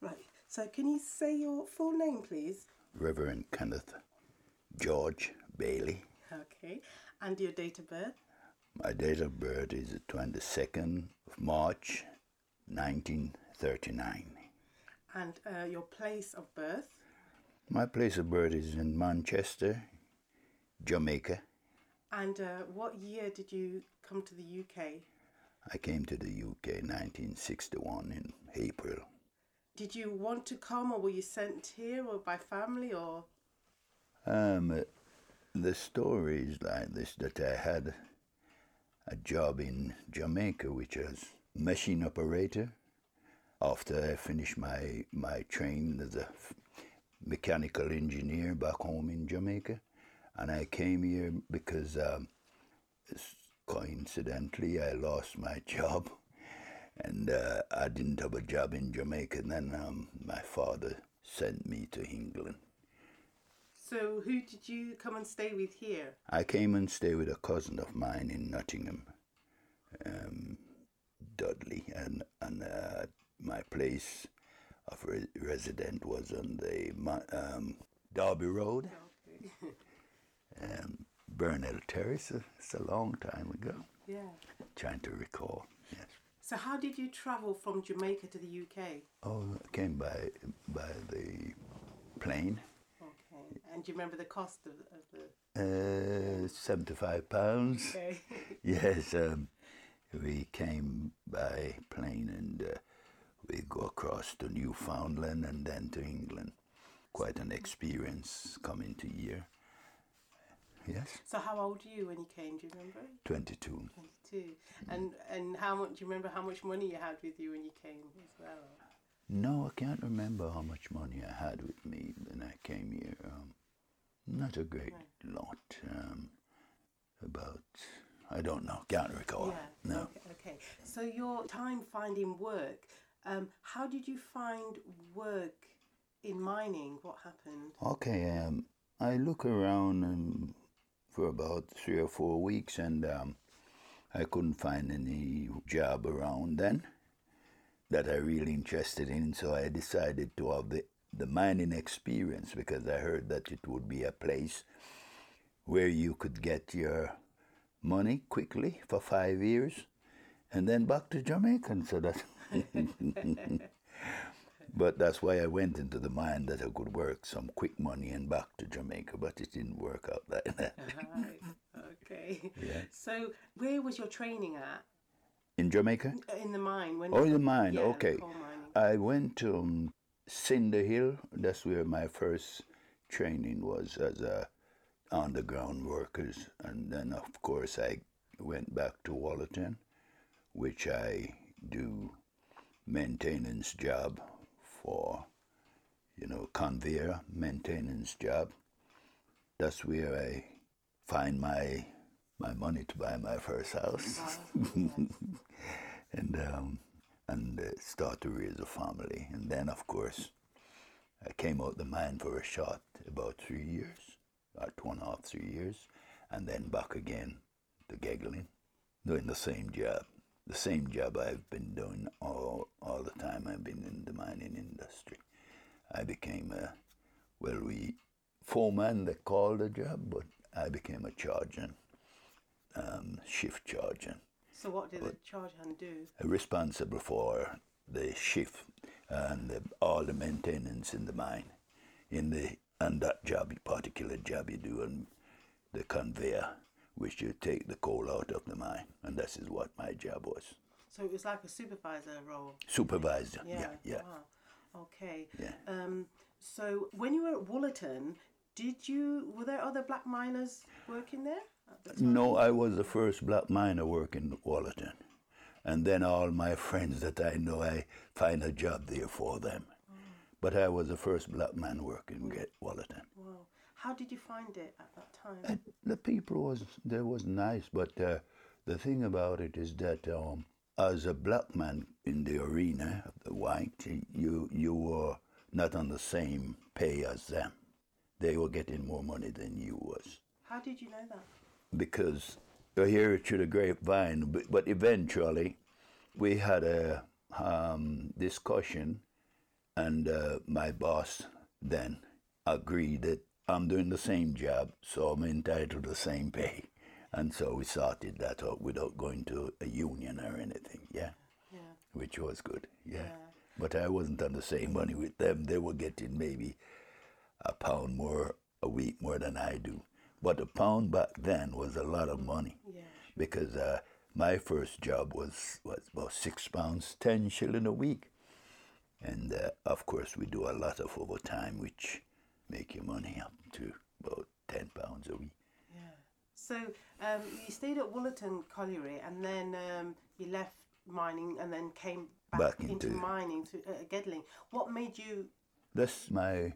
Right. So can you say your full name, please? Reverend Kenneth George Bailey. Okay. And your date of birth? My date of birth is the 22nd of March, 1939. And your place of birth? My place of birth is in Manchester, Jamaica. And what year did you come to the UK? I came to the UK in 1961 in April. Did you want to come, or were you sent here, or by family, or? The story is like this, that I had a job in Jamaica, which was machine operator. After I finished my training as a mechanical engineer back home in Jamaica. And I came here because coincidentally I lost my job, and I didn't have a job in Jamaica. And then my father sent me to England. So who did you come and stay with here? I came and stayed with a cousin of mine in Nottingham, Dudley, and my place of residence was on the Derby Road, Okay. Burnell Terrace. It's a long time ago. Yeah. Trying to recall, yes. So how did you travel from Jamaica to the UK? Oh, I came by the plane. Okay. And do you remember the cost of the... £75. Okay. Yes, we came by plane, and we go across to Newfoundland and then to England. Quite an experience coming to here. Yes. So how old were you when you came, do you remember? 22. 22. And how much, do you remember how much money you had with you when you came as well? No, I can't remember how much money I had with me when I came here. Not a great lot. About, I don't know, can't recall. Yeah. No. Okay. So your time finding work, how did you find work in mining? What happened? Okay, I look around for about 3 or 4 weeks, and I couldn't find any job around then that I really interested in, so I decided to have the mining experience, because I heard that it would be a place where you could get your money quickly for 5 years and then back to Jamaica. So that but that's why I went into the mine, that I could work some quick money and back to Jamaica, but it didn't work out like that. Right. Okay. Yeah. So where was your training at? In Jamaica? In the mine. When Oh, in the mine, yeah, okay. coal mining. I went to Cinder Hill. That's where my first training was, as a underground workers. And then, of course, I went back to Wallerton, which I do maintenance job for, conveyor maintenance job. That's where I find my money to buy my first house. and start to raise a family. And then, of course, I came out the mine for a short, about 3 years, about 2.5, 3 years, and then back again to Geglin, doing the same job. The same job I've been doing all the time I've been in the mining industry. I became foreman, they call the job, but I became a sergeant, shift sergeant. So what did the charge hand do? Responsible for the shift and all the maintenance in the mine, and that job, particular job you do on the conveyor, which you take the coal out of the mine, and that is what my job was. So it was like a supervisor role? Supervisor, yeah. Wow. Okay. Yeah. So when you were at Wallerton, were there other black miners working there at the time? No, I was the first black miner working at Wallerton. And then all my friends that I know, I find a job there for them. Oh. But I was the first black man working at Wallerton. Wow. How did you find it at that time? The people was nice, but the thing about it is that as a black man in the arena, the white, you were not on the same pay as them. They were getting more money than you was. How did you know that? Because I hear it through the grapevine, but eventually we had a discussion And my boss then agreed that I'm doing the same job, so I'm entitled to the same pay. And so we sorted that out without going to a union or anything, yeah, Yeah. which was good, yeah. Yeah. But I wasn't on the same money with them. They were getting maybe £1 more a week more than I do. But £1 back then was a lot of money Yeah. because my first job was about £6, 10 shilling a week. And of course, we do a lot of overtime, which make your money up to about £10 a week. Yeah. So you stayed at Woollerton Colliery, and then you left mining, and then came back into mining to Gedling. What made you? That's my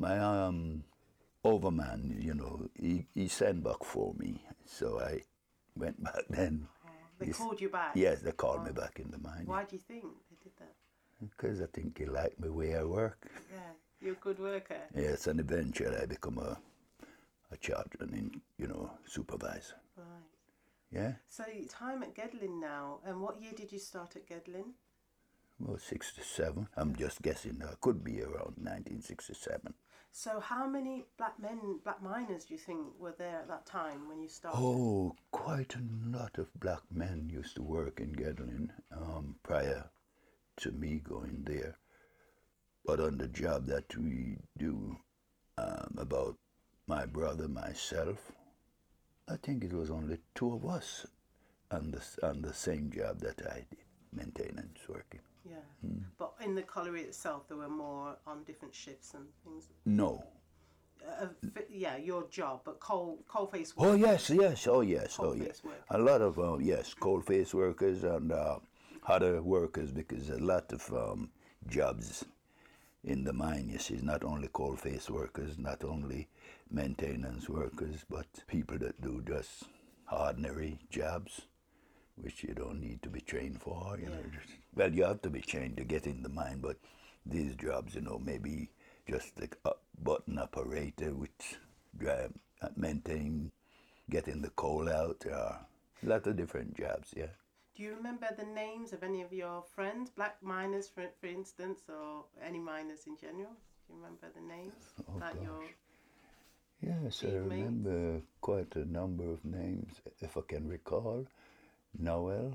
overman. You know, he sent back for me, so I went back then. They called you back. Yes, they called me back in the mine. Why do you think they did that? Because I think he liked the way I work. Yeah, you're a good worker. Yes, and eventually I become a chartering, supervisor. Right. Yeah. So time at Gedling now, and what year did you start at Gedling? Well, 67. I'm just guessing. Could be around 1967. So how many black miners do you think were there at that time when you started? Oh, quite a lot of black men used to work in Gedling prior to me going there. But on the job that we do, about my brother, myself, I think it was only 2 of us on the same job that I did, maintenance working. Yeah. But in the colliery itself, there were more on different shifts and things. No. Yeah, your job, but coalface work. Oh yes. Coalface work. A lot of coalface workers and other workers, because a lot of jobs in the mine, you see, not only coalface workers, not only maintenance workers, but people that do just ordinary jobs, which you don't need to be trained for. You know, well, you have to be trained to get in the mine, but these jobs, maybe just like a button operator, which maintain, getting the coal out, a lot of different jobs, yeah. Do you remember the names of any of your friends, black miners, for instance, or any miners in general? Do you remember the names? Oh, gosh. Yes, I remember quite a number of names, if I can recall. Noel,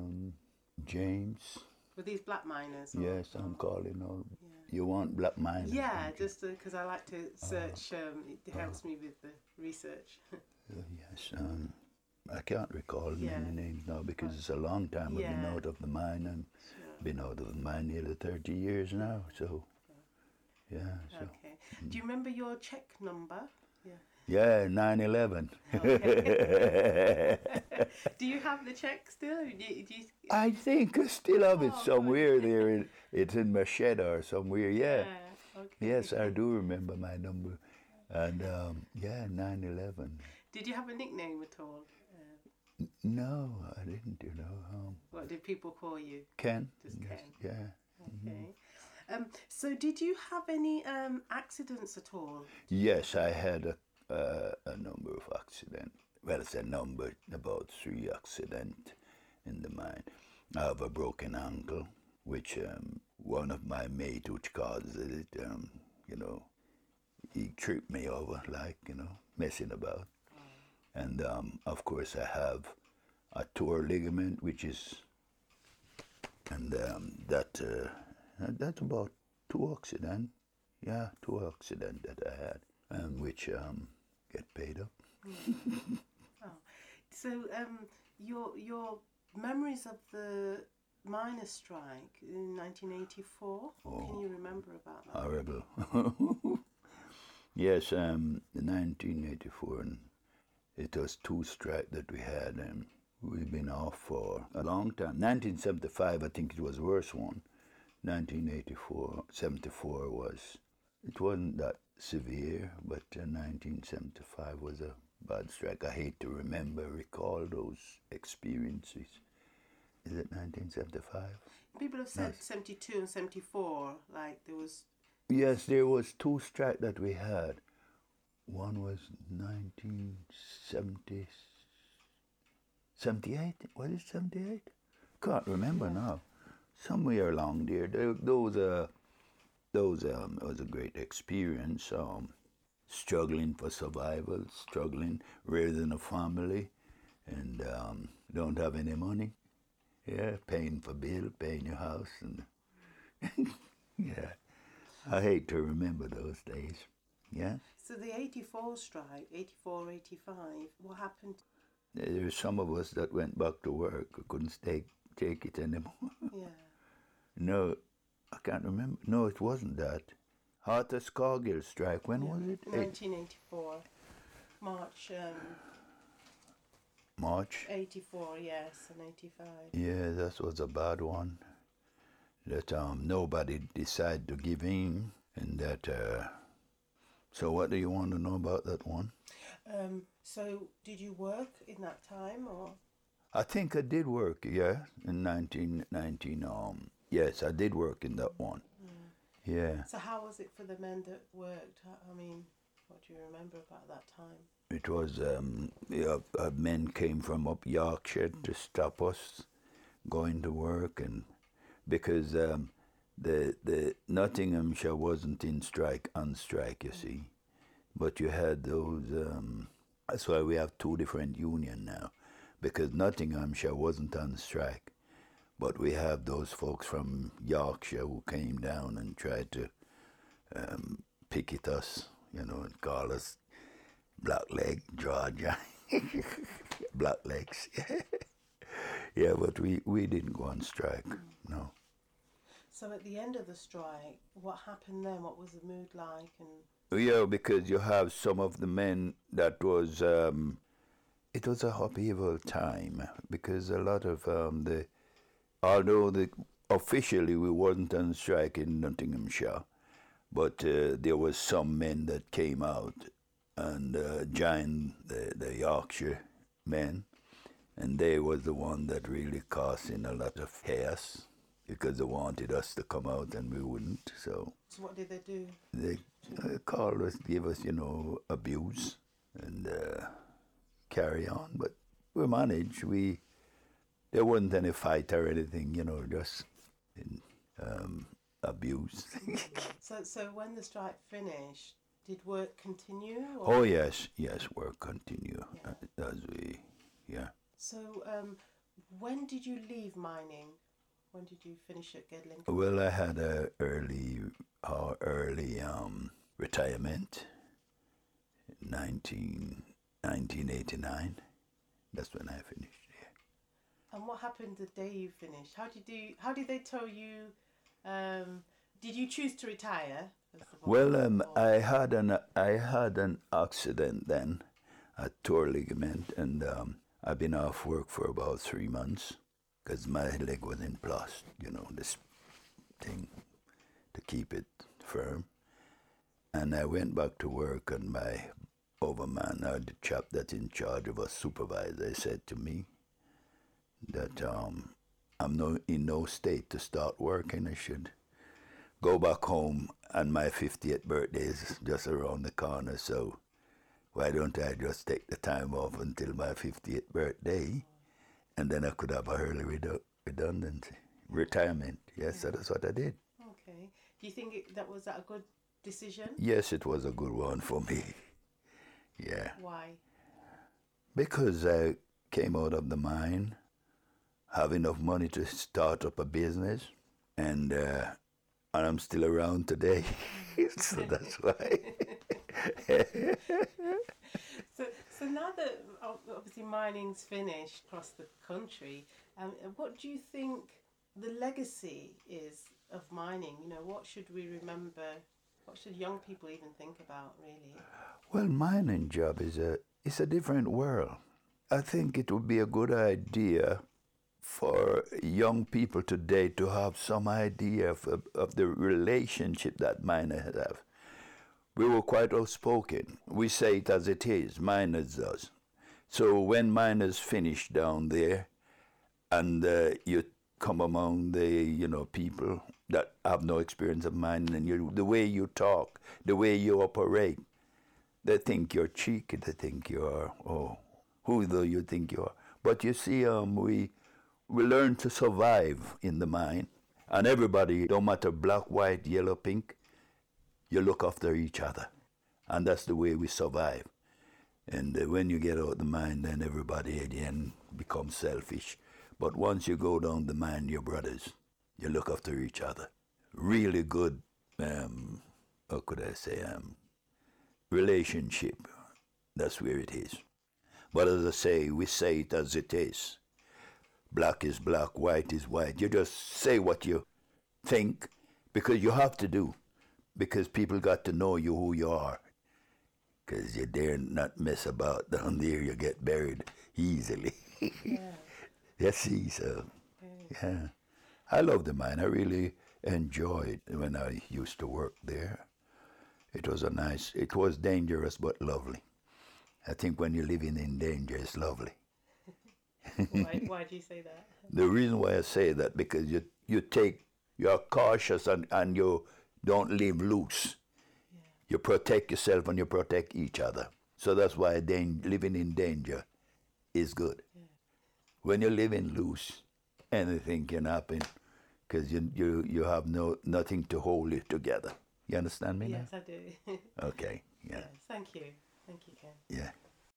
James. Were these black miners? Yes, I'm calling all. Yeah. You want black miners? Yeah, just because I like to search. It helps me with the research. Yes, I can't recall many names now because it's a long time I've been out of the mine and been out of the mine nearly 30 years now. So, yeah. So. Okay. Do you remember your check number? Yeah, 9/11. Okay. Do you have the check still? Do you... I think I still have it somewhere there. It's in my shed or somewhere, yeah. Okay. Yes, I do remember my number. And 9/11. Did you have a nickname at all? No, I didn't, What did people call you? Ken. Just Ken. Yeah. Okay. So did you have any accidents at all? Yes, I had a number of accidents. Well, it's a number, about 3 accidents in the mine. I have a broken ankle, which one of my mates, which caused it, he tripped me over, messing about. And of course I have a torn ligament, which is, and that's about 2 accidents. Yeah, 2 accidents that I had, and which get paid up. So your memories of the miners' strike in 1984. What can you remember about that? Horrible. Yes, 1984. It was 2 strikes that we had, and we've been off for a long time. 1975, I think it was the worst one. 1984, 74 it wasn't that severe, but 1975 was a bad strike. I hate to recall those experiences. Is it 1975? People have said 72 and 74, like there was... Yes, there was 2 strikes that we had. One was 1970, 78? Was it 78? Can't remember now. Somewhere along there. Those those was a great experience. Struggling for survival, struggling, raising a family, and don't have any money. Yeah, paying for bill, paying your house, and yeah, I hate to remember those days. Yeah. So the 84 strike, 84, 85, what happened? There's some of us that went back to work who couldn't take it anymore. Yeah. No, I can't remember. No, it wasn't that. Arthur's Cargill strike, when was it? 1984. March. March? 84, yes, and 85. Yeah, that was a bad one. That nobody decided to give in, and that. So, what do you want to know about that one? So, did you work in that time, or? I think I did work. Yeah, in 1919. Yes, I did work in that one. Yeah. So, how was it for the men that worked? I mean, what do you remember about that time? It was men came from up Yorkshire to stop us going to work, and because the Nottinghamshire wasn't on strike, you see, but you had those. That's why we have two different unions now, because Nottinghamshire wasn't on strike, but we have those folks from Yorkshire who came down and tried to picket us, and call us blackleg, Georgia, blacklegs. Yeah, but we didn't go on strike, no. So at the end of the strike, what happened then? What was the mood like? Yeah, because you have some of the men that was, it was a upheaval time, because a lot of although officially we wasn't on strike in Nottinghamshire, but there was some men that came out and joined the Yorkshire men, and they was the one that really causing a lot of chaos, because they wanted us to come out and we wouldn't. So what did they do? They called us, gave us, abuse and carry on. But we managed. There wasn't any fight or anything, just abuse. So when the strike finished, did work continue? Or? Oh yes, work continue yeah. So when did you leave mining? When did you finish at Gedling? Well, I had a early retirement, 1989. That's when I finished. Yeah. And what happened the day you finished? How did they tell you? Did you choose to retire? Well, I had an accident then, a torn ligament, and I've been off work for about 3 months. Because my leg was in plaster, this thing to keep it firm. And I went back to work, and my overman, or the chap that's in charge of us, supervisor, said to me that I'm in no state to start working. I should go back home, and my 50th birthday is just around the corner, so why don't I just take the time off until my 50th birthday? And then I could have a early redundancy, retirement. Yes, so that's what I did. Okay. Do you think that was a good decision? Yes, it was a good one for me. Yeah. Why? Because I came out of the mine, have enough money to start up a business, and I'm still around today. So that's why. So now that obviously mining's finished across the country, what do you think the legacy is of mining? What should we remember? What should young people even think about, really? Well, mining job is a different world. I think it would be a good idea for young people today to have some idea of the relationship that miners have. We were quite outspoken. We say it as it is, miners does. So when miners finish down there, and you come among the people that have no experience of mining, and the way you talk, the way you operate, they think you're cheeky. They think you're who do you think you are? But you see, we learn to survive in the mine, and everybody, no matter black, white, yellow, pink, You look after each other. And that's the way we survive. And when you get out the mine, then everybody again becomes selfish. But once you go down the mine, your brothers, you look after each other. Really good, how could I say, relationship. That's where it is. But as I say, we say it as it is. Black is black, white is white. You just say what you think, because you have to do. Because people got to know you, who you are. Because you dare not mess about down there, you get buried easily. Yeah. You see, so, yeah. I love the mine. I really enjoyed when I used to work there. It was dangerous but lovely. I think when you're living in danger, it's lovely. Why do you say that? The reason why I say that, because you're cautious and you don't live loose. Yeah. You protect yourself and you protect each other. So that's why living in danger is good. Yeah. When you're living loose, anything can happen, because you have nothing to hold it together. You understand me now? Yes, I do. Okay, yeah. Yes, thank you. Thank you, Ken. Yeah.